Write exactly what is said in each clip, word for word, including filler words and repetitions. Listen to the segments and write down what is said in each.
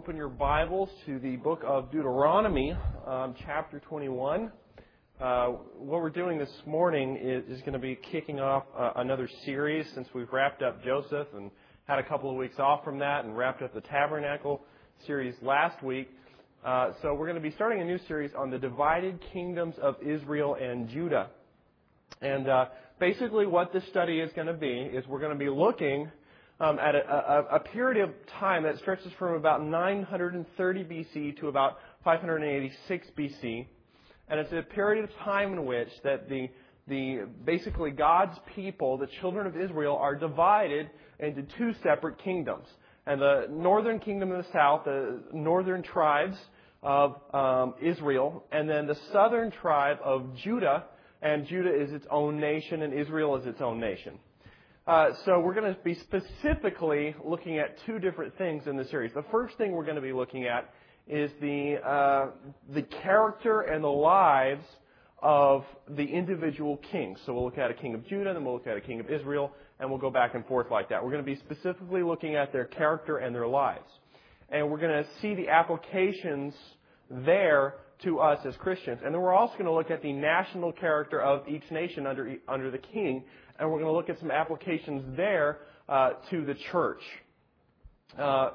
Open your Bibles to the book of Deuteronomy, um, chapter twenty-one. Uh, what we're doing this morning is, is going to be kicking off uh, another series since we've wrapped up Joseph and had a couple of weeks off from that and wrapped up the Tabernacle series last week. Uh, so we're going to be starting a new series on the divided kingdoms of Israel and Judah. And uh, basically what this study is going to be is we're going to be looking Um, at a, a, a period of time that stretches from about nine hundred thirty B C to about five hundred eighty-six B C, and it's a period of time in which that the the basically God's people, the children of Israel, are divided into two separate kingdoms, and the northern kingdom of the south, the northern tribes of um, Israel, and then the southern tribe of Judah, and Judah is its own nation, and Israel is its own nation. Uh, so we're going to be specifically looking at two different things in the series. The first thing we're going to be looking at is the uh, the character and the lives of the individual kings. So we'll look at a king of Judah, then we'll look at a king of Israel, and we'll go back and forth like that. We're going to be specifically looking at their character and their lives. And we're going to see the applications there to us as Christians. And then we're also going to look at the national character of each nation under under the king. And we're going to look at some applications there uh, to the church. Uh,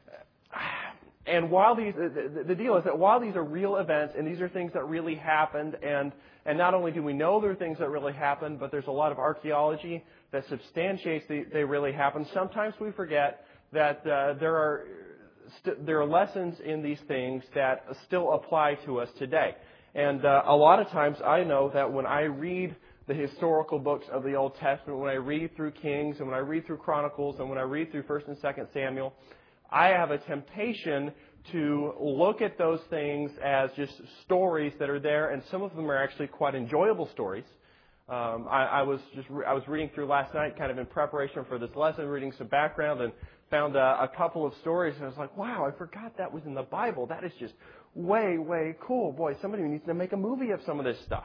and while these, the, the deal is that while these are real events and these are things that really happened, and and not only do we know they're things that really happened, but there's a lot of archaeology that substantiates the, they really happened. Sometimes we forget that uh, there are st- there are lessons in these things that still apply to us today. And uh, a lot of times I know that when I read the historical books of the Old Testament, when I read through Kings and when I read through Chronicles and when I read through First and Second Samuel, I have a temptation to look at those things as just stories that are there, and some of them are actually quite enjoyable stories. Um, I, I was just I was reading through last night, kind of in preparation for this lesson, reading some background, and found a, a couple of stories, and I was like, wow, I forgot that was in the Bible. That is just way, way cool. Boy, somebody needs to make a movie of some of this stuff.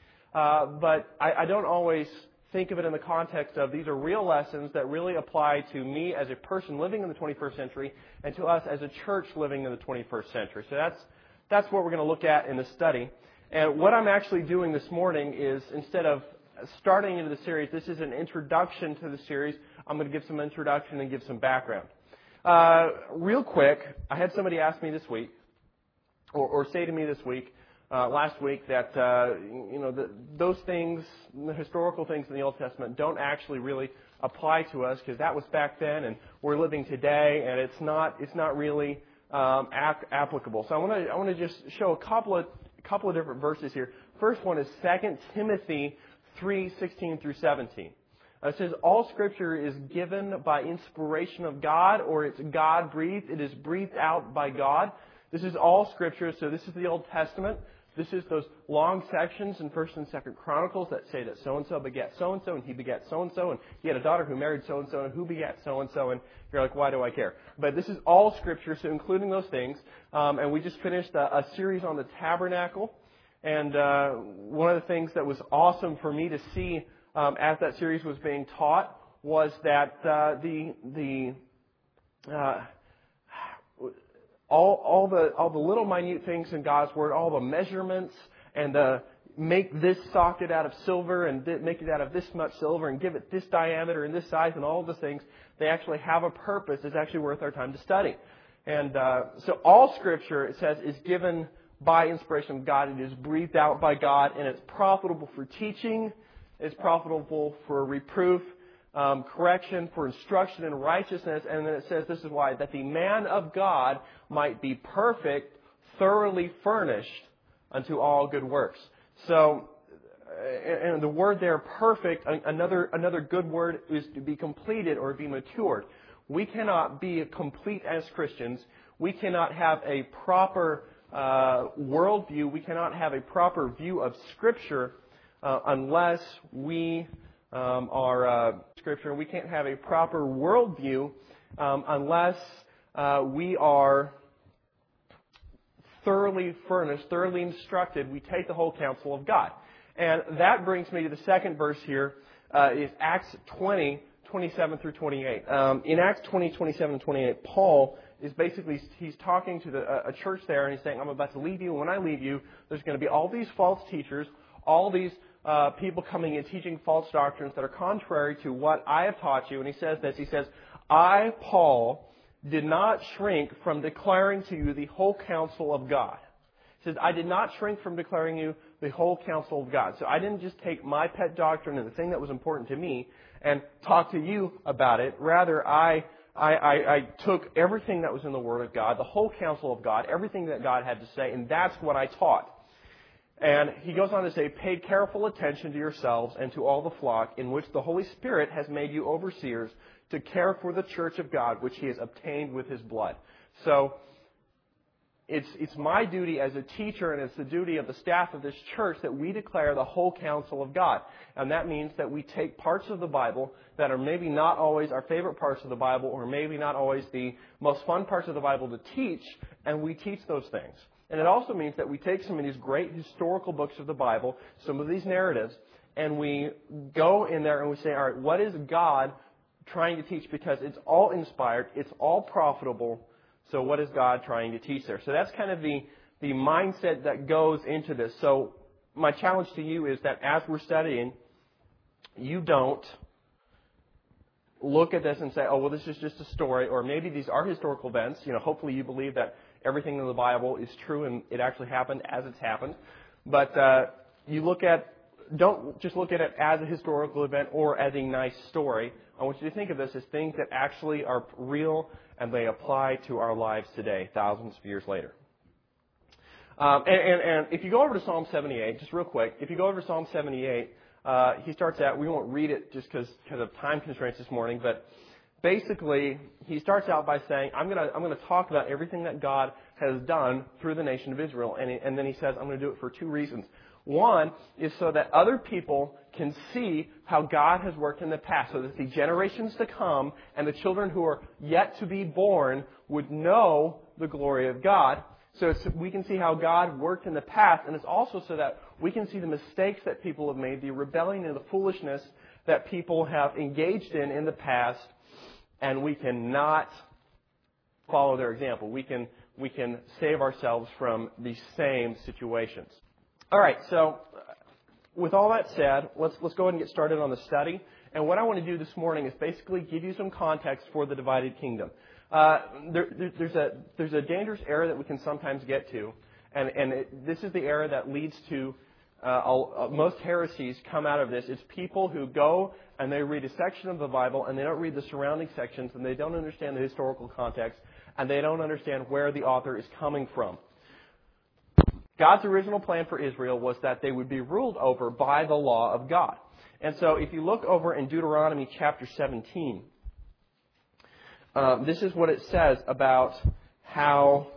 Uh, but I, I don't always think of it in the context of these are real lessons that really apply to me as a person living in the twenty-first century and to us as a church living in the twenty-first century. So that's that's what we're going to look at in the study. And what I'm actually doing this morning is, instead of starting into the series, this is an introduction to the series. I'm going to give some introduction and give some background. Uh, real quick, I had somebody ask me this week, or, or say to me this week, Uh, last week, that uh, you know the, those things, the historical things in the Old Testament, don't actually really apply to us because that was back then, and we're living today, and it's not it's not really um, ap- applicable. So I want to I want to just show a couple of a couple of different verses here. First one is Second Timothy three sixteen through seventeen. Uh, it says, "All Scripture is given by inspiration of God, or it's God breathed. It is breathed out by God." This is all Scripture. So this is the Old Testament. This is those long sections in First and Second Chronicles that say that so-and-so begat so-and-so, and he begat so-and-so, and he had a daughter who married so-and-so, and who begat so-and-so, and you're like, why do I care? But this is all Scripture, so including those things. Um, and we just finished a, a series on the Tabernacle, and uh, one of the things that was awesome for me to see um, as that series was being taught was that uh, the the uh, All, all the all the little minute things in God's Word, all the measurements, and the make this socket out of silver and th- make it out of this much silver and give it this diameter and this size and all of the things, they actually have a purpose. It's actually worth our time to study. And uh, so all Scripture, it says, is given by inspiration of God. It is breathed out by God, and it's profitable for teaching. It's profitable for reproof, Um, correction, for instruction in righteousness, and then it says, this is why, that the man of God might be perfect, thoroughly furnished unto all good works. So, and the word there, perfect, another another good word is to be completed or be matured. We cannot be complete as Christians. We cannot have a proper uh, worldview. We cannot have a proper view of Scripture uh, unless we Um, our uh, Scripture. We can't have a proper worldview um, unless uh, we are thoroughly furnished, thoroughly instructed. We take the whole counsel of God. And that brings me to the second verse here, uh, is Acts twenty, twenty-seven through twenty-eight. Um, in Acts twenty, twenty-seven and twenty-eight, Paul is basically he's talking to the, a church there, and he's saying, I'm about to leave you. And when I leave you, there's going to be all these false teachers, all these uh, people coming in teaching false doctrines that are contrary to what I have taught you. And he says this, he says, I, Paul, did not shrink from declaring to you the whole counsel of God. He says, I did not shrink from declaring you the whole counsel of God. So I didn't just take my pet doctrine and the thing that was important to me and talk to you about it. Rather, I, I, I, I took everything that was in the Word of God, the whole counsel of God, everything that God had to say, and that's what I taught. And he goes on to say, pay careful attention to yourselves and to all the flock in which the Holy Spirit has made you overseers to care for the church of God, which he has obtained with his blood. So, It's, it's my duty as a teacher, and it's the duty of the staff of this church that we declare the whole counsel of God. And that means that we take parts of the Bible that are maybe not always our favorite parts of the Bible, or maybe not always the most fun parts of the Bible to teach, and we teach those things. And it also means that we take some of these great historical books of the Bible, some of these narratives, and we go in there and we say, all right, what is God trying to teach? Because it's all inspired, it's all profitable. So what is God trying to teach there? So that's kind of the, the mindset that goes into this. So my challenge to you is that as we're studying, you don't look at this and say, oh, well, this is just a story, or maybe these are historical events. You know, hopefully you believe that everything in the Bible is true and it actually happened as it's happened. But uh, you look at, don't just look at it as a historical event or as a nice story. I want you to think of this as things that actually are real and they apply to our lives today, thousands of years later. Um, and, and, and if you go over to Psalm seventy-eight, just real quick, if you go over to Psalm seventy-eight, uh, he starts out, we won't read it just because of time constraints this morning, but basically he starts out by saying, I'm going to I'm going to talk about everything that God has done through the nation of Israel. And, and then he says, I'm going to do it for two reasons. One is so that other people can see how God has worked in the past, so that the generations to come and the children who are yet to be born would know the glory of God. So it's, we can see how God worked in the past, and it's also so that we can see the mistakes that people have made, the rebellion and the foolishness that people have engaged in in the past, and we cannot follow their example. We can we can save ourselves from these same situations. All right, so with all that said, let's let's go ahead and get started on the study. And what I want to do this morning is basically give you some context for the divided kingdom. Uh, there, there, there's a there's a dangerous error that we can sometimes get to, and and it, this is the error that leads to uh, all, uh, most heresies come out of this. It's people who go and they read a section of the Bible and they don't read the surrounding sections, and they don't understand the historical context, and they don't understand where the author is coming from. God's original plan for Israel was that they would be ruled over by the law of God. And so if you look over in Deuteronomy chapter seventeen, uh, this is what it says about how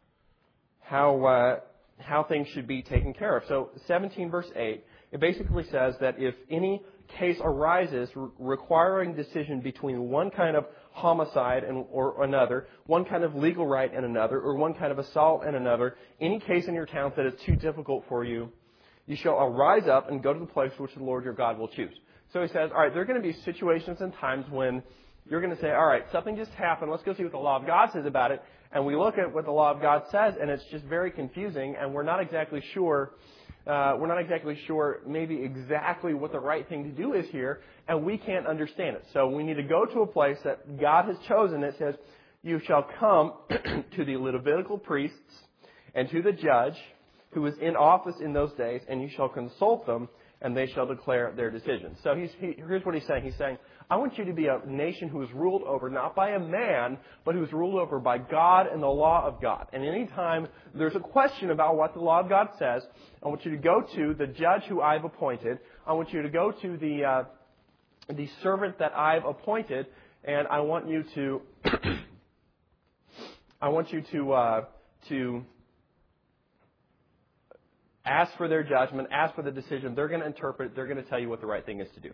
how uh, how things should be taken care of. So seventeen verse eight, it basically says that if any case arises re- requiring decision between one kind of homicide and or another, one kind of legal right and another, or one kind of assault and another, any case in your town that is too difficult for you, you shall arise up and go to the place which the Lord your God will choose. So he says, all right, there are going to be situations and times when you're going to say, all right, something just happened. Let's go see what the law of God says about it. And we look at what the law of God says, and it's just very confusing, and we're not exactly sure Uh, we're not exactly sure maybe exactly what the right thing to do is here, and we can't understand it. So we need to go to a place that God has chosen that says, you shall come to the Levitical priests and to the judge who is in office in those days, and you shall consult them, and they shall declare their decisions. So he's, he, here's what he's saying. He's saying, I want you to be a nation who is ruled over not by a man, but who is ruled over by God and the law of God. And any time there's a question about what the law of God says, I want you to go to the judge who I've appointed. I want you to go to the uh, the servant that I've appointed, and I want you to I want you to uh, to ask for their judgment, ask for the decision. They're going to interpret. They're going to tell you what the right thing is to do.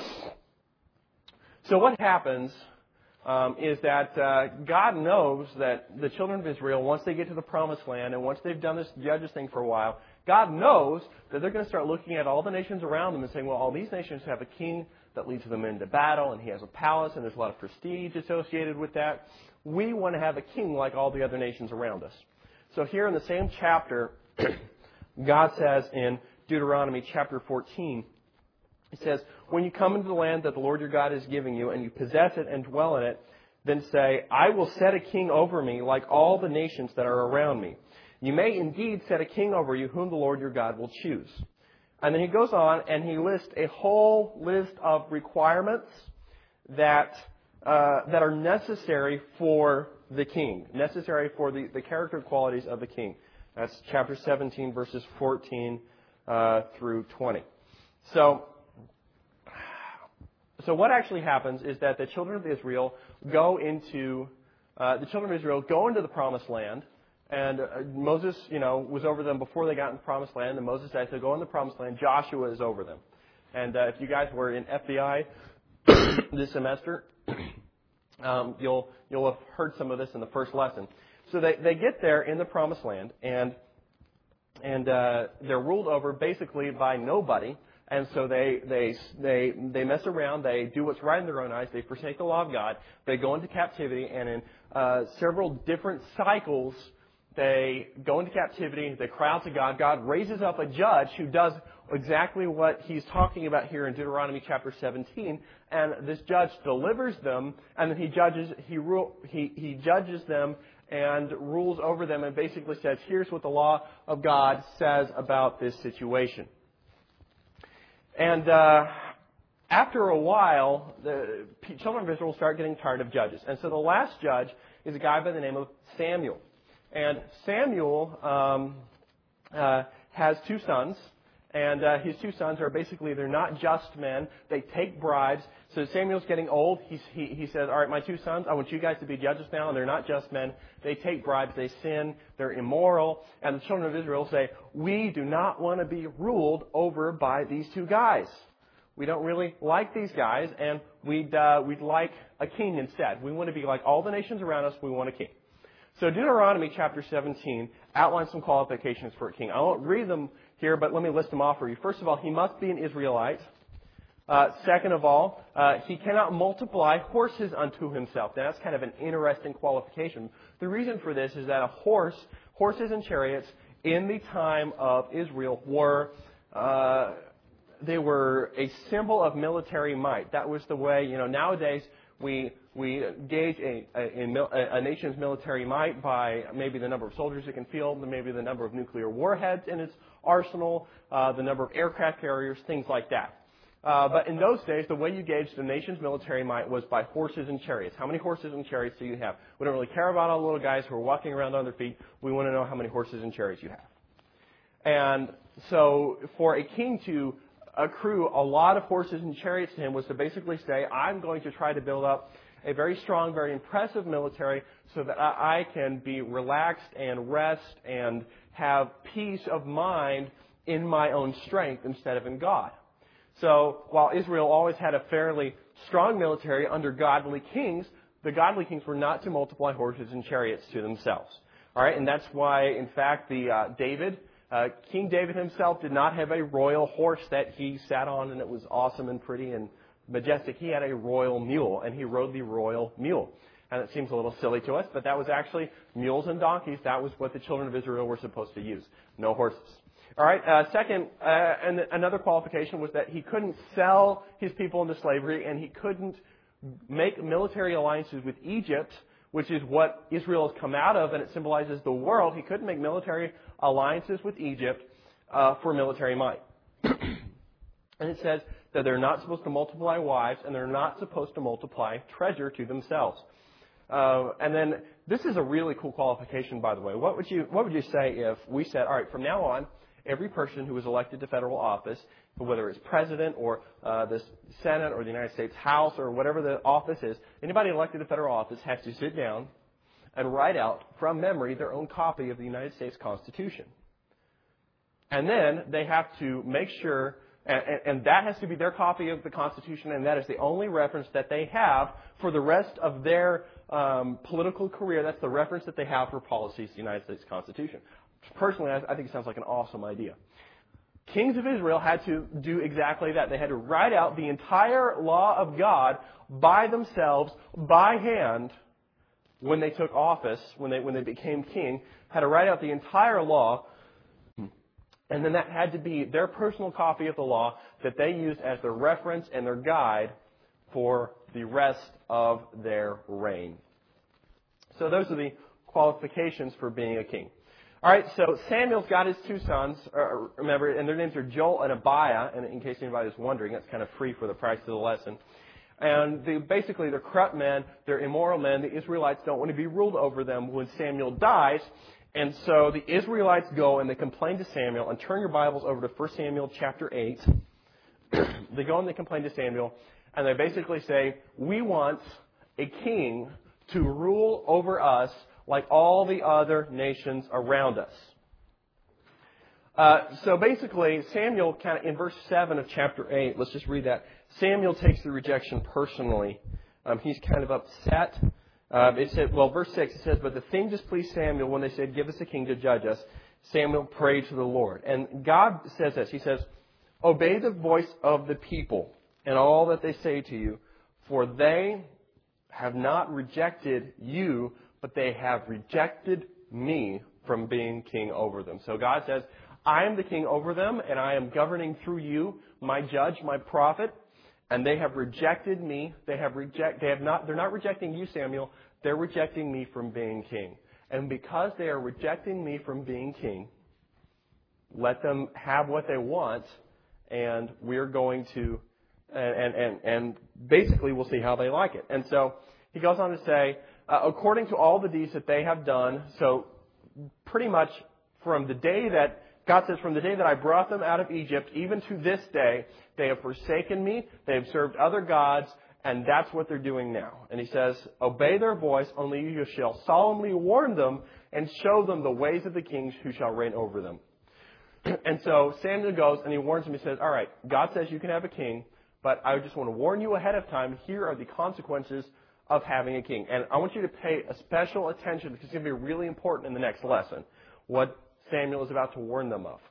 So what happens um, is that uh, God knows that the children of Israel, once they get to the Promised Land and once they've done this judges thing for a while, God knows that they're going to start looking at all the nations around them and saying, well, all these nations have a king that leads them into battle, and he has a palace, and there's a lot of prestige associated with that. We want to have a king like all the other nations around us. So here in the same chapter, God says in Deuteronomy chapter fourteen, He says, when you come into the land that the Lord your God is giving you, and you possess it and dwell in it, then say, I will set a king over me like all the nations that are around me. You may indeed set a king over you whom the Lord your God will choose. And then he goes on and he lists a whole list of requirements that uh, that are necessary for the king, necessary for the, the character qualities of the king. That's chapter seventeen, verses fourteen uh, through twenty. So, so what actually happens is that the children of Israel go into uh, the children of Israel go into the promised land. And uh, Moses, you know, was over them before they got in the promised land. And Moses said, to go in the promised land, Joshua is over them. And uh, if you guys were in F B I this semester, um, you'll you'll have heard some of this in the first lesson. So they, they get there in the promised land, and and uh, they're ruled over basically by nobody. And so they they they they mess around. They do what's right in their own eyes. They forsake the law of God. They go into captivity, and in uh, several different cycles, they go into captivity, they cry out to God. God raises up a judge who does exactly what he's talking about here in Deuteronomy chapter seventeen. And this judge delivers them, and then he judges he rule, he, he judges them and rules over them and basically says, here's what the law of God says about this situation. And uh, after a while, the children of Israel start getting tired of judges. And so the last judge is a guy by the name of Samuel. And Samuel um, uh, has two sons, and uh, his two sons are basically, they're not just men. They take bribes. So Samuel's getting old. He's, he, he says, all right, my two sons, I want you guys to be judges now, and they're not just men. They take bribes. They sin. They're immoral. And the children of Israel say, we do not want to be ruled over by these two guys. We don't really like these guys, and we'd, uh, we'd like a king instead. We want to be like all the nations around us. We want a king. So Deuteronomy chapter seventeen outlines some qualifications for a king. I won't read them here, but let me list them off for you. First of all, he must be an Israelite. Uh, second of all, uh, he cannot multiply horses unto himself. Now, that's kind of an interesting qualification. The reason for this is that a horse, horses and chariots in the time of Israel were uh, they were a symbol of military might. That was the way, you know, nowadays we we gauge a, a, a, a nation's military might by maybe the number of soldiers it can field, maybe the number of nuclear warheads in its arsenal, uh, the number of aircraft carriers, things like that. Uh, but in those days, the way you gauged the nation's military might was by horses and chariots. How many horses and chariots do you have? We don't really care about all the little guys who are walking around on their feet. We want to know how many horses and chariots you have. And so for a king to accrue a lot of horses and chariots to him was to basically say, I'm going to try to build up a very strong, very impressive military so that I can be relaxed and rest and have peace of mind in my own strength instead of in God. So while Israel always had a fairly strong military under godly kings, the godly kings were not to multiply horses and chariots to themselves. All right, and that's why, in fact, the uh, David, uh, King David himself did not have a royal horse that he sat on and it was awesome and pretty and majestic. He had a royal mule, and he rode the royal mule. And it seems a little silly to us, but that was actually mules and donkeys. That was what the children of Israel were supposed to use. No horses. All right. Uh, second, uh, and another qualification was that he couldn't sell his people into slavery, and he couldn't make military alliances with Egypt, which is what Israel has come out of, and it symbolizes the world. He couldn't make military alliances with Egypt uh, for military might. And it says that they're not supposed to multiply wives, and they're not supposed to multiply treasure to themselves. Uh, and then this is a really cool qualification, by the way. What would you what would you say if we said, all right, from now on, every person who is elected to federal office, whether it's president or uh, the Senate or the United States House or whatever the office is, anybody elected to federal office has to sit down and write out from memory their own copy of the United States Constitution. And then they have to make sure, and, and that has to be their copy of the Constitution, and that is the only reference that they have for the rest of their um, political career. That's the reference that they have for policies, the United States Constitution. Personally, I think it sounds like an awesome idea. kings of Israel had to do exactly that. They had to write out the entire law of God by themselves, by hand, when they took office, when they when they became king, had to write out the entire law, and then that had to be their personal copy of the law that they used as their reference and their guide for the rest of their reign. So those are the qualifications for being a king. All right, so Samuel's got his two sons, uh, remember, and their names are Joel and Abiah, and in case anybody was wondering, that's kind of free for the price of the lesson. And they, basically, they're corrupt men, they're immoral men. The Israelites don't want to be ruled over them when Samuel dies. And so the Israelites go and they complain to Samuel. And turn your Bibles over to First Samuel chapter eight. They go and they complain to Samuel. And they basically say, we want a king to rule over us like all the other nations around us. Uh, so basically, Samuel, kind of in verse seven of chapter eight, let's just read that. Samuel takes the rejection personally. Um, he's kind of upset. Uh, it said, well, verse six, it says, but the thing displeased Samuel when they said, give us a king to judge us. Samuel prayed to the Lord. And God says this. He says, obey the voice of the people and all that they say to you, for they have not rejected you, but they have rejected me from being king over them. So God says, I am the king over them, and I am governing through you, my judge, my prophet, and they have rejected me. They have reject. They have not. They're not rejecting you, Samuel. They're rejecting me from being king. And because they are rejecting me from being king, let them have what they want, and we're going to, and and and basically we'll see how they like it. And so he goes on to say, uh, according to all the deeds that they have done, so pretty much from the day that God says, from the day that I brought them out of Egypt, even to this day, they have forsaken me, they have served other gods, and that's what they're doing now. And he says, obey their voice, only you shall solemnly warn them and show them the ways of the kings who shall reign over them. And so Samuel goes and he warns them. He says, all right, God says you can have a king, but I just want to warn you ahead of time, here are the consequences of having a king. And I want you to pay a special attention because it's going to be really important in the next lesson, what Samuel is about to warn them of.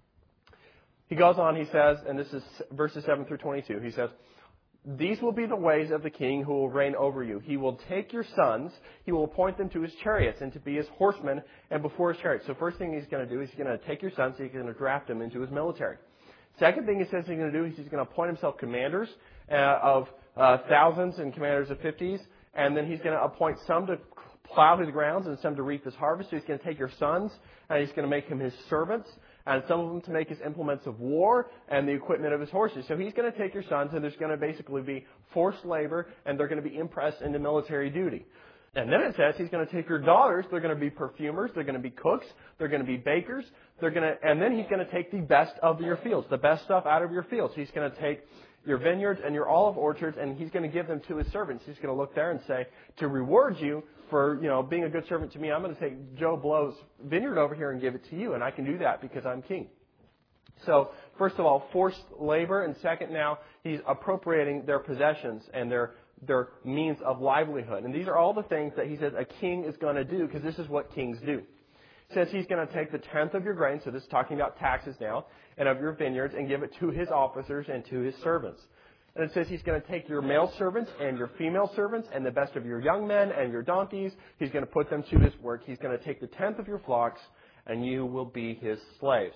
He goes on, he says, and this is verses seven through twenty-two, he says, these will be the ways of the king who will reign over you. He will take your sons, he will appoint them to his chariots and to be his horsemen and before his chariots. So first thing he's going to do is he's going to take your sons, he's going to draft them into his military. Second thing he says he's going to do is he's going to appoint himself commanders uh, of uh, thousands and commanders of fifties, and then he's going to appoint some to plow his grounds and some to reap his harvest. So he's going to take your sons and he's going to make him his servants, and some of them to make his implements of war and the equipment of his horses. So he's going to take your sons, and there's going to basically be forced labor, and they're going to be impressed into military duty. And then it says he's going to take your daughters. They're going to be perfumers. They're going to be cooks. They're going to be bakers. They're going to, and then he's going to take the best of your fields, the best stuff out of your fields. He's going to take your vineyards and your olive orchards, and he's going to give them to his servants. He's going to look there and say, to reward you for, you know, being a good servant to me, I'm going to take Joe Blow's vineyard over here and give it to you, and I can do that because I'm king. So, first of all, forced labor, and second, now he's appropriating their possessions and their their means of livelihood. And these are all the things that he says a king is going to do, because this is what kings do. He says he's going to take the tenth of your grain, so this is talking about taxes now, and of your vineyards, and give it to his officers and to his servants. And it says he's going to take your male servants and your female servants and the best of your young men and your donkeys. He's going to put them to his work. He's going to take the tenth of your flocks, and you will be his slaves.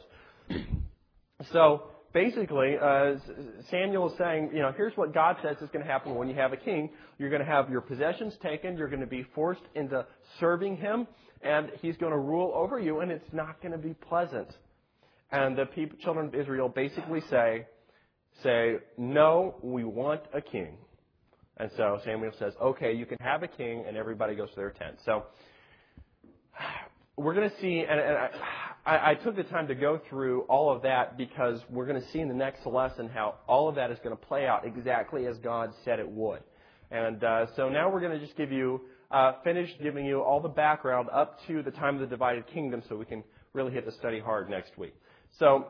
So basically, uh, Samuel is saying, you know, here's what God says is going to happen when you have a king. You're going to have your possessions taken. You're going to be forced into serving him, and he's going to rule over you, and it's not going to be pleasant. And the people, children of Israel basically say, say, no, we want a king. And so Samuel says, okay, you can have a king, and everybody goes to their tent. So we're going to see, and, and I, I took the time to go through all of that because we're going to see in the next lesson how all of that is going to play out exactly as God said it would. And uh, so now we're going to just give you, uh, finish giving you all the background up to the time of the divided kingdom so we can really hit the study hard next week. So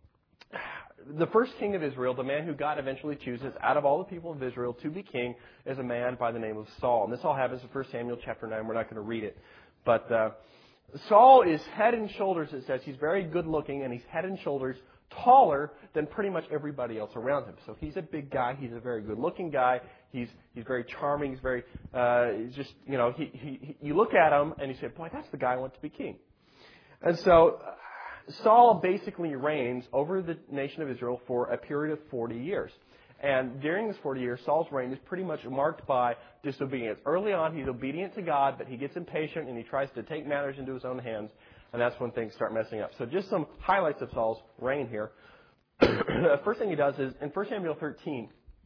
the first king of Israel, the man who God eventually chooses out of all the people of Israel to be king, is a man by the name of Saul. And this all happens in First Samuel chapter nine. We're not going to read it. But uh, Saul is head and shoulders, it says. He's very good looking, and he's head and shoulders taller than pretty much everybody else around him. So he's a big guy. He's a very good looking guy. He's he's very charming. He's very, uh, he's just, you know, he, he, he, you look at him and you say, boy, that's the guy I want to be king. And so uh, Saul basically reigns over the nation of Israel for a period of forty years. And during this forty years, Saul's reign is pretty much marked by disobedience. Early on, he's obedient to God, but he gets impatient and he tries to take matters into his own hands. And that's when things start messing up. So just some highlights of Saul's reign here. The first thing he does is, in First Samuel thirteen,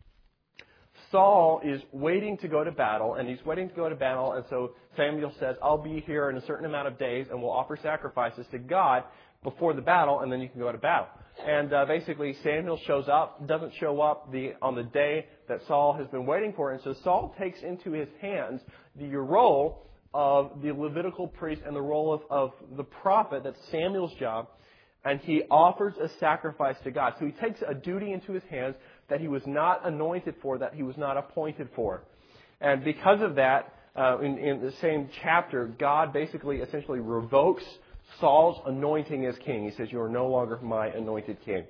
Saul is waiting to go to battle, and he's waiting to go to battle, and so Samuel says, I'll be here in a certain amount of days, and we'll offer sacrifices to God before the battle, and then you can go to battle. And uh, basically, Samuel shows up, doesn't show up the on the day that Saul has been waiting for, and so Saul takes into his hands the role of the Levitical priest and the role of, of the prophet. That's Samuel's job. And he offers a sacrifice to God. So he takes a duty into his hands that he was not anointed for, that he was not appointed for. And because of that, uh, in, in the same chapter, God basically essentially revokes Saul's anointing as king. He says, you are no longer my anointed king.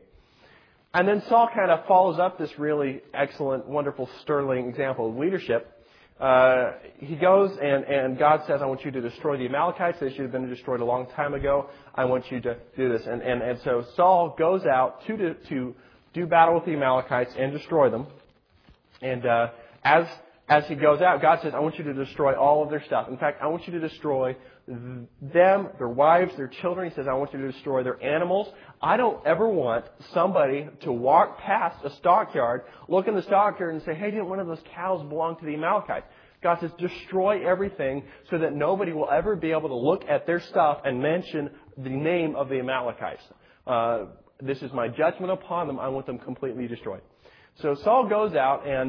And then Saul kind of follows up this really excellent, wonderful, sterling example of leadership. Uh, he goes and, and God says, I want you to destroy the Amalekites. They should have been destroyed a long time ago. I want you to do this. And, and, and so Saul goes out to, to, to do battle with the Amalekites and destroy them. And uh, as as he goes out, God says, I want you to destroy all of their stuff. In fact, I want you to destroy them, their wives, their children. He says, I want you to destroy their animals. I don't ever want somebody to walk past a stockyard, look in the stockyard and say, hey, didn't one of those cows belong to the Amalekites? God says, destroy everything so that nobody will ever be able to look at their stuff and mention the name of the Amalekites. Uh, this is my judgment upon them. I want them completely destroyed. So Saul goes out and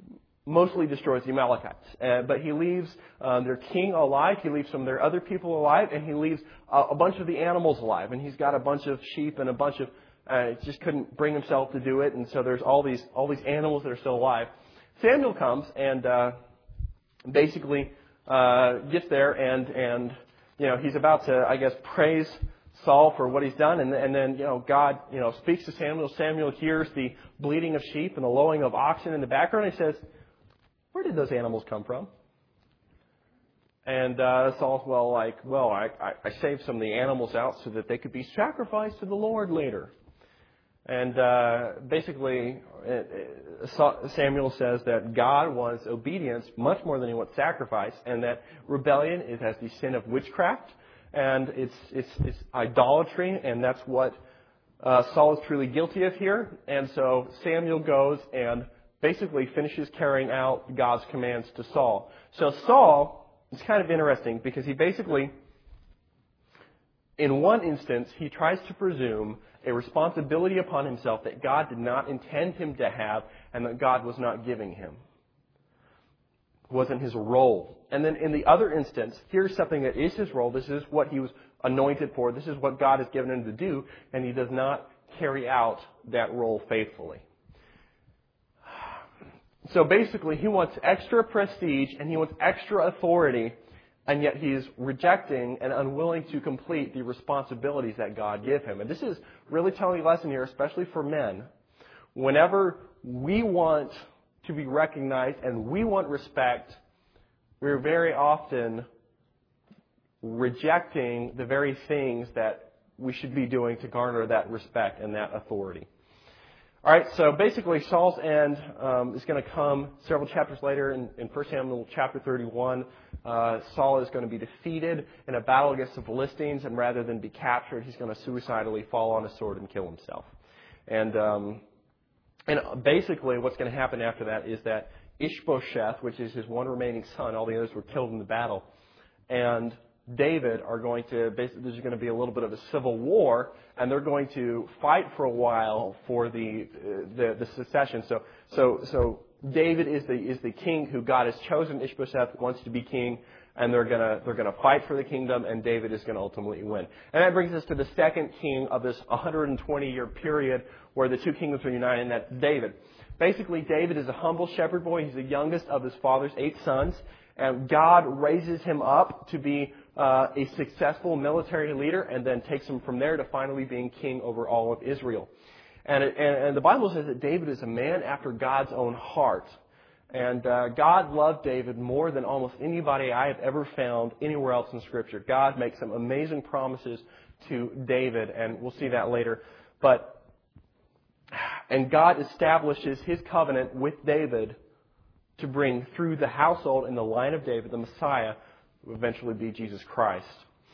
mostly destroys the Amalekites. Uh, but he leaves um, their king alive. He leaves some of their other people alive. And he leaves a, a bunch of the animals alive. And he's got a bunch of sheep and a bunch of... Uh, just couldn't bring himself to do it. And so there's all these all these animals that are still alive. Samuel comes and uh, basically uh, gets there and, and, you know, he's about to, I guess, praise Saul for what he's done, and, and then, you know, God, you know, speaks to Samuel. Samuel hears the bleating of sheep and the lowing of oxen in the background. He says, where did those animals come from? And uh, Saul's well like, well, I, I, I saved some of the animals out so that they could be sacrificed to the Lord later. And uh, basically, Samuel says that God wants obedience much more than he wants sacrifice, and that rebellion is as the sin of witchcraft, and it's it's, it's idolatry, and that's what uh, Saul is truly guilty of here. And so Samuel goes and basically finishes carrying out God's commands to Saul. So Saul is kind of interesting because he basically, in one instance, he tries to presume a responsibility upon himself that God did not intend him to have and that God was not giving him. It wasn't his role. And then in the other instance, here's something that is his role. This is what he was anointed for. This is what God has given him to do. And he does not carry out that role faithfully. So basically, he wants extra prestige and he wants extra authority, and yet he is rejecting and unwilling to complete the responsibilities that God gave him. And this is really telling a lesson here, especially for men. Whenever we want to be recognized and we want respect, we're very often rejecting the very things that we should be doing to garner that respect and that authority. All right, so basically Saul's end um, is going to come several chapters later in, in First Samuel chapter thirty-one. Uh, Saul is going to be defeated in a battle against the Philistines, and rather than be captured, he's going to suicidally fall on a sword and kill himself. And um, and basically what's going to happen after that is that Ishbosheth, which is his one remaining son, all the others were killed in the battle, and David are going to, basically, there's going to be a little bit of a civil war, and they're going to fight for a while for the uh, the, the succession. So, so, so David is the is the king who God has chosen. Ishbosheth wants to be king, and they're gonna they're gonna fight for the kingdom, and David is going to ultimately win. And that brings us to the second king of this one hundred twenty year period where the two kingdoms are united, and that's David. Basically, David is a humble shepherd boy. He's the youngest of his father's eight sons. And God raises him up to be uh, a successful military leader, and then takes him from there to finally being king over all of Israel. And, it, and, and the Bible says that David is a man after God's own heart. And uh, God loved David more than almost anybody I have ever found anywhere else in Scripture. God makes some amazing promises to David, and we'll see that later. But and God establishes His covenant with David to bring through the household and the line of David, the Messiah, who will eventually be Jesus Christ.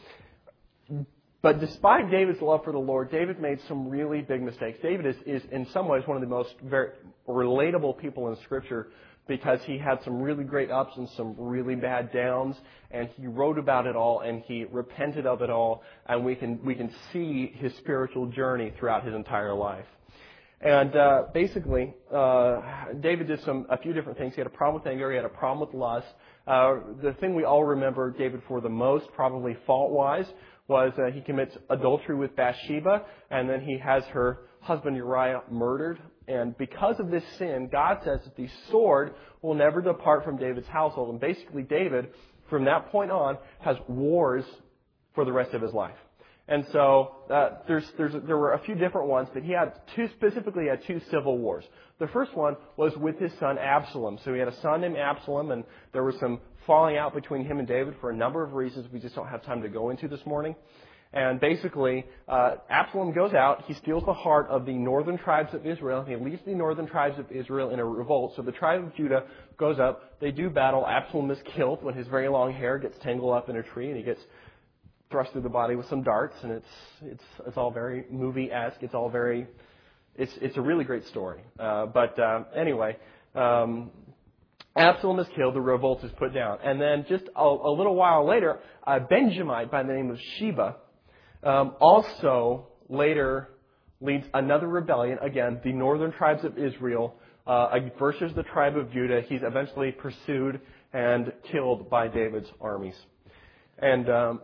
But despite David's love for the Lord, David made some really big mistakes. David is, is in some ways one of the most very relatable people in Scripture, because he had some really great ups and some really bad downs, and he wrote about it all, and he repented of it all, and we can we can see his spiritual journey throughout his entire life. And uh, basically, uh, David did some a few different things. He had a problem with anger. He had a problem with lust. Uh, the thing we all remember David for the most, probably fault-wise, was uh, he commits adultery with Bathsheba, and then he has her husband Uriah murdered. And because of this sin, God says that the sword will never depart from David's household. And basically, David, from that point on, has wars for the rest of his life. And so uh, there's, there's, there were a few different ones, but he had two, specifically had two civil wars. The first one was with his son Absalom. So he had a son named Absalom, and there was some falling out between him and David for a number of reasons we just don't have time to go into this morning. And basically, uh, Absalom goes out, he steals the heart of the northern tribes of Israel, he leads the northern tribes of Israel in a revolt. So the tribe of Judah goes up, they do battle, Absalom is killed when his very long hair gets tangled up in a tree, and he gets thrust through the body with some darts, and it's it's it's all very movie-esque, it's all very, it's it's a really great story. Uh, but uh, anyway, um, Absalom is killed, the revolt is put down. And then just a, a little while later, a Benjamite by the name of Sheba, Um, also later leads another rebellion, again, the northern tribes of Israel, uh, versus the tribe of Judah. He's eventually pursued and killed by David's armies. And um,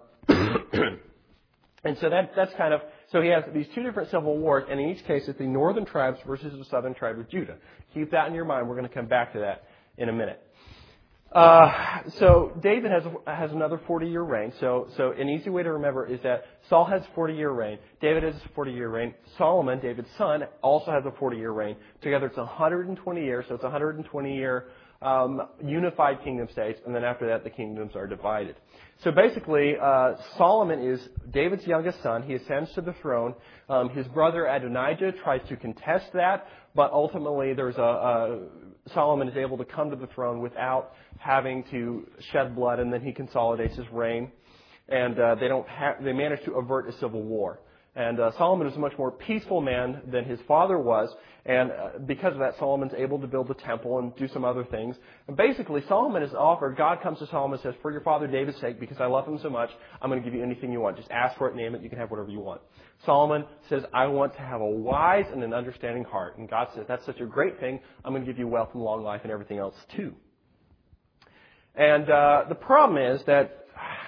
and so that that's kind of, so he has these two different civil wars, and in each case it's the northern tribes versus the southern tribe of Judah. Keep that in your mind. We're going to come back to that in a minute. Uh, so David has has another forty-year reign. So so an easy way to remember is that Saul has a forty-year reign. David has a forty-year reign. Solomon, David's son, also has a forty-year reign. Together it's one hundred twenty years. So it's a one hundred twenty-year um, unified kingdom states. And then after that, the kingdoms are divided. So basically, uh, Solomon is David's youngest son. He ascends to the throne. Um, his brother Adonijah tries to contest that, but ultimately there's a, a Solomon is able to come to the throne without having to shed blood, and then he consolidates his reign, and uh, they don't ha- they manage to avert a civil war. And uh, Solomon is a much more peaceful man than his father was, and uh, because of that, Solomon's able to build the temple and do some other things. And basically, Solomon is offered, God comes to Solomon and says, for your father David's sake, because I love him so much, I'm going to give you anything you want. Just ask for it, name it, you can have whatever you want. Solomon says, I want to have a wise and an understanding heart. And God says, that's such a great thing, I'm going to give you wealth and long life and everything else too. And uh, the problem is that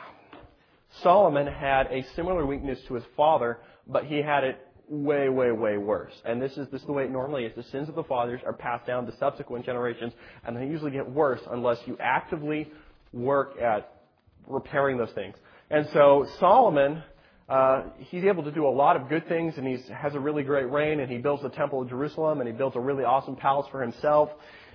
Solomon had a similar weakness to his father, but he had it way, way, way worse. And this is this is the way it normally is. The sins of the fathers are passed down to subsequent generations, and they usually get worse unless you actively work at repairing those things. And so Solomon, uh, he's able to do a lot of good things, and he has a really great reign, and he builds the Temple of Jerusalem, and he builds a really awesome palace for himself.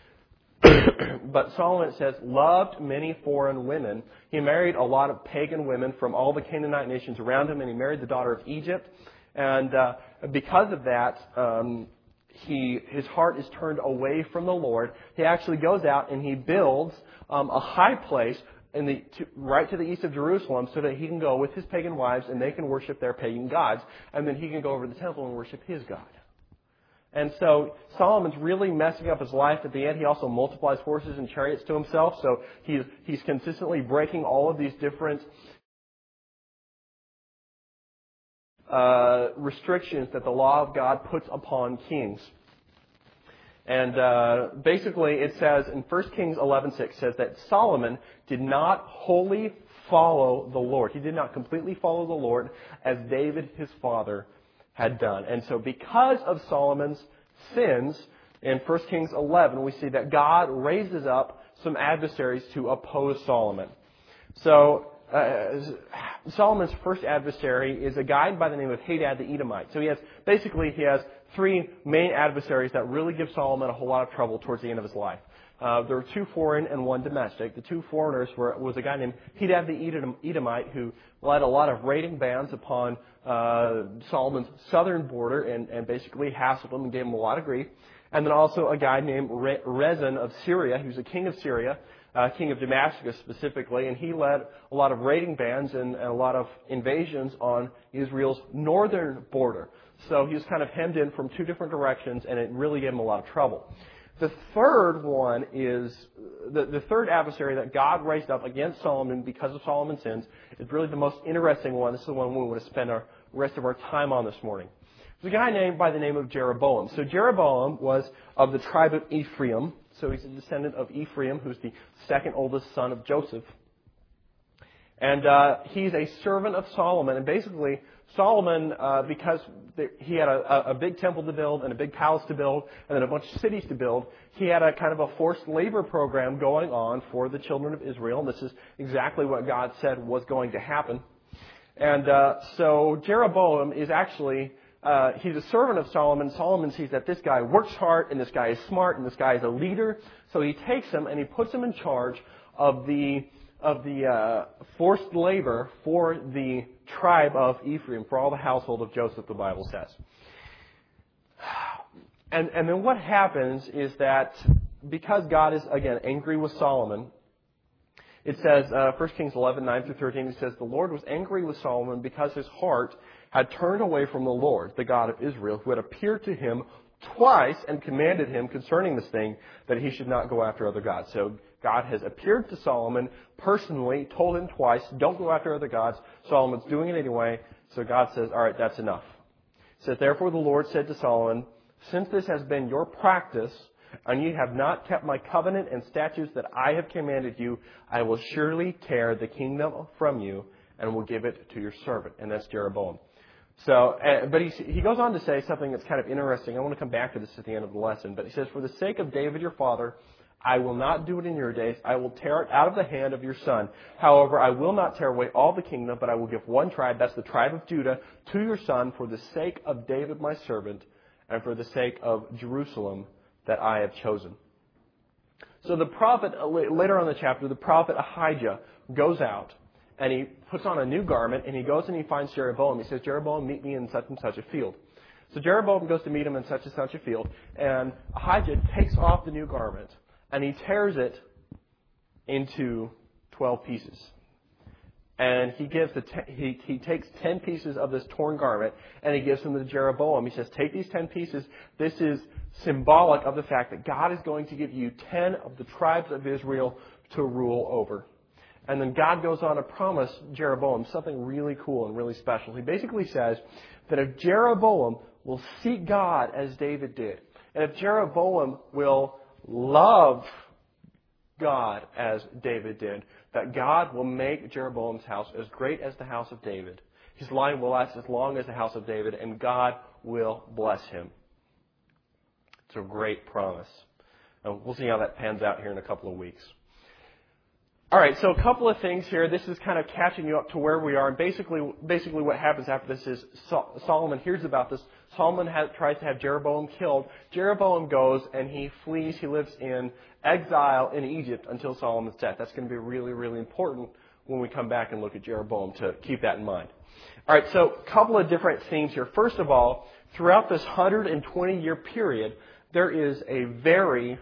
But Solomon, it says, loved many foreign women. He married a lot of pagan women from all the Canaanite nations around him, and he married the daughter of Egypt. And uh, because of that, um, he his heart is turned away from the Lord. He actually goes out and he builds um, a high place in the to, right to the east of Jerusalem, so that he can go with his pagan wives and they can worship their pagan gods, and then he can go over to the temple and worship his God. And so Solomon's really messing up his life. At the end, he also multiplies horses and chariots to himself. So he's, he's consistently breaking all of these different uh, restrictions that the law of God puts upon kings. And uh, basically it says in First Kings eleven six says that Solomon did not wholly follow the Lord. He did not completely follow the Lord as David, his father, had done. And so because of Solomon's sins, in First Kings eleven, we see that God raises up some adversaries to oppose Solomon. So uh, Solomon's first adversary is a guy by the name of Hadad the Edomite. So he has, basically he has three main adversaries that really give Solomon a whole lot of trouble towards the end of his life. Uh, there were two foreign and one domestic. The two foreigners were was a guy named Hadad the Edom, Edomite who led a lot of raiding bands upon uh, Solomon's southern border and, and basically hassled him and gave him a lot of grief. And then also a guy named Re- Rezin of Syria, who's a king of Syria, uh, king of Damascus specifically, and he led a lot of raiding bands and, and a lot of invasions on Israel's northern border. So he was kind of hemmed in from two different directions, and it really gave him a lot of trouble. The third one is, the, the third adversary that God raised up against Solomon because of Solomon's sins is really the most interesting one. This is the one we want to spend our rest of our time on this morning. There's a guy named by the name of Jeroboam. So Jeroboam was of the tribe of Ephraim. So he's a descendant of Ephraim, who's the second oldest son of Joseph. And uh, he's a servant of Solomon. And basically, Solomon, uh, because he had a, a big temple to build and a big palace to build and then a bunch of cities to build, he had a kind of a forced labor program going on for the children of Israel. And this is exactly what God said was going to happen. And uh, so Jeroboam is actually... Uh, he's a servant of Solomon. Solomon sees that this guy works hard and this guy is smart and this guy is a leader. So he takes him and he puts him in charge of the of the uh, forced labor for the tribe of Ephraim, for all the household of Joseph, the Bible says. And, and then what happens is that because God is, again, angry with Solomon, it says, uh, First Kings eleven, nine through thirteen, it says, the Lord was angry with Solomon because his heart had turned away from the Lord, the God of Israel, who had appeared to him twice and commanded him concerning this thing that he should not go after other gods. So God has appeared to Solomon personally, told him twice, don't go after other gods. Solomon's doing it anyway. So God says, all right, that's enough. It says, therefore the Lord said to Solomon, since this has been your practice, and you have not kept my covenant and statutes that I have commanded you, I will surely tear the kingdom from you and will give it to your servant. And that's Jeroboam. So, uh, but he, he goes on to say something that's kind of interesting. I want to come back to this at the end of the lesson. But he says, for the sake of David your father, I will not do it in your days. I will tear it out of the hand of your son. However, I will not tear away all the kingdom, but I will give one tribe, that's the tribe of Judah, to your son for the sake of David my servant and for the sake of Jerusalem that I have chosen. So the prophet, later on in the chapter, the prophet Ahijah goes out and he puts on a new garment, and he goes and he finds Jeroboam. He says, Jeroboam, meet me in such and such a field. So Jeroboam goes to meet him in such and such a field, and Ahijah takes off the new garment, and he tears it into twelve pieces. And he gives the te- he, he takes ten pieces of this torn garment, and he gives them to Jeroboam. He says, take these ten pieces. This is symbolic of the fact that God is going to give you ten of the tribes of Israel to rule over. And then God goes on to promise Jeroboam something really cool and really special. He basically says that if Jeroboam will seek God as David did, and if Jeroboam will love God as David did, that God will make Jeroboam's house as great as the house of David. His line will last as long as the house of David, and God will bless him. It's a great promise. And we'll see how that pans out here in a couple of weeks. All right, so a couple of things here. This is kind of catching you up to where we are. And basically, basically what happens after this is Solomon hears about this. Solomon has, tries to have Jeroboam killed. Jeroboam goes and he flees. He lives in exile in Egypt until Solomon's death. That's going to be really, really important when we come back and look at Jeroboam, to keep that in mind. All right, so a couple of different themes here. First of all, throughout this one hundred twenty year period, there is a very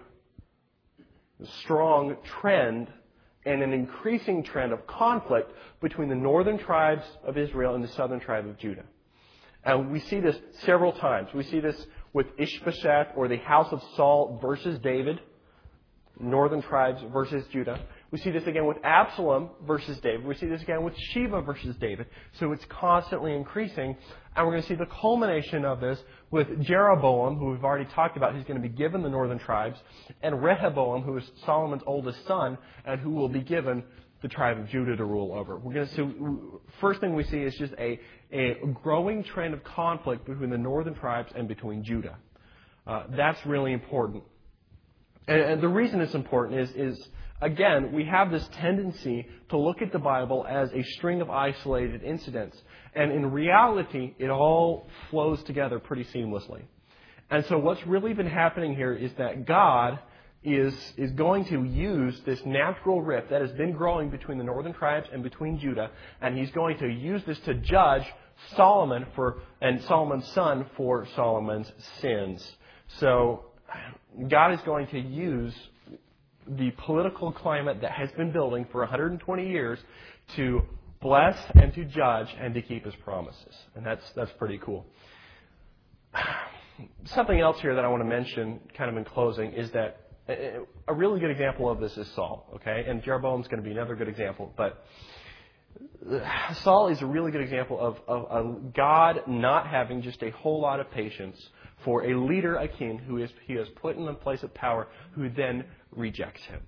strong trend and an increasing trend of conflict between the northern tribes of Israel and the southern tribe of Judah. And we see this several times. We see this with Ishbosheth, or the house of Saul versus David, northern tribes versus Judah. We see this again with Absalom versus David. We see this again with Sheba versus David. So it's constantly increasing. And we're going to see the culmination of this with Jeroboam, who we've already talked about, who's going to be given the northern tribes, and Rehoboam, who is Solomon's oldest son, and who will be given the tribe of Judah to rule over. We're going to see, first thing we see is just a, a growing trend of conflict between the northern tribes and between Judah. Uh, that's really important. And, and the reason it's important is, is, again, we have this tendency to look at the Bible as a string of isolated incidents. And in reality, it all flows together pretty seamlessly. And so what's really been happening here is that God is, is going to use this natural rift that has been growing between the northern tribes and between Judah, and He's going to use this to judge Solomon for and Solomon's son for Solomon's sins. So God is going to use the political climate that has been building for one hundred twenty years to bless and to judge and to keep His promises. And that's that's pretty cool. Something else here that I want to mention kind of in closing is that a really good example of this is Saul, okay? And Jeroboam's going to be another good example. But Saul is a really good example of, of, of God not having just a whole lot of patience for a leader, a king, who is, he has put in a place of power, who then rejects him.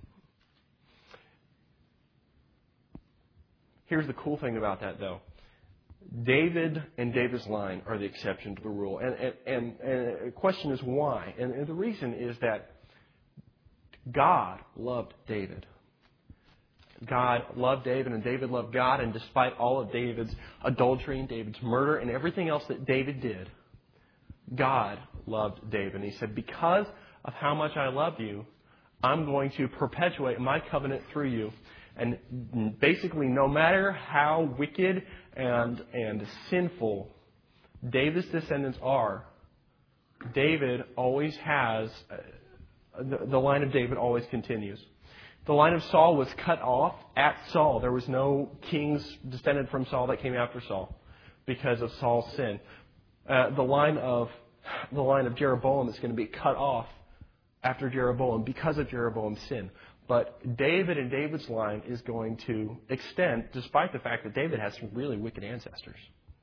Here's the cool thing about that, though. David and David's line are the exception to the rule. And, and, and, and the question is why? And, and the reason is that God loved David. God loved David and David loved God. And despite all of David's adultery and David's murder and everything else that David did, God loved David. And He said, because of how much I love you, I'm going to perpetuate my covenant through you. And basically, no matter how wicked and and sinful David's descendants are, David always has, uh, the, the line of David always continues. The line of Saul was cut off at Saul. There was no kings descended from Saul that came after Saul because of Saul's sin. Uh, the line of the line of Jeroboam is going to be cut off after Jeroboam because of Jeroboam's sin. But David and David's line is going to extend, despite the fact that David has some really wicked ancestors.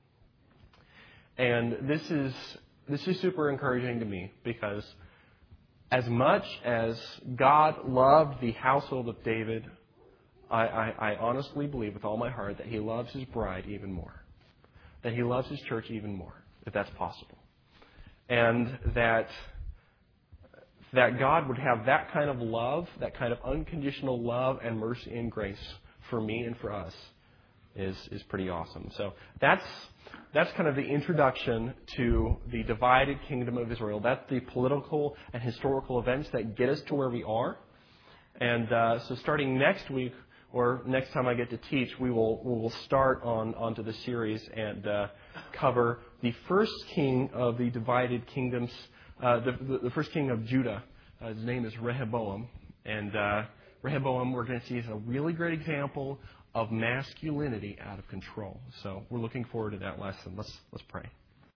And this is this is super encouraging to me, because as much as God loved the household of David, I, I, I honestly believe with all my heart that He loves His bride even more. That He loves His church even more, if that's possible. And that... that God would have that kind of love, that kind of unconditional love and mercy and grace for me and for us is is pretty awesome. So that's that's kind of the introduction to the divided kingdom of Israel. That's the political and historical events that get us to where we are. And uh, so starting next week, or next time I get to teach, we will we will start on onto the series and uh, cover the first king of the divided kingdoms. Uh, the, the first king of Judah, uh, his name is Rehoboam. And uh, Rehoboam, we're going to see, is a really great example of masculinity out of control. So we're looking forward to that lesson. Let's let's pray.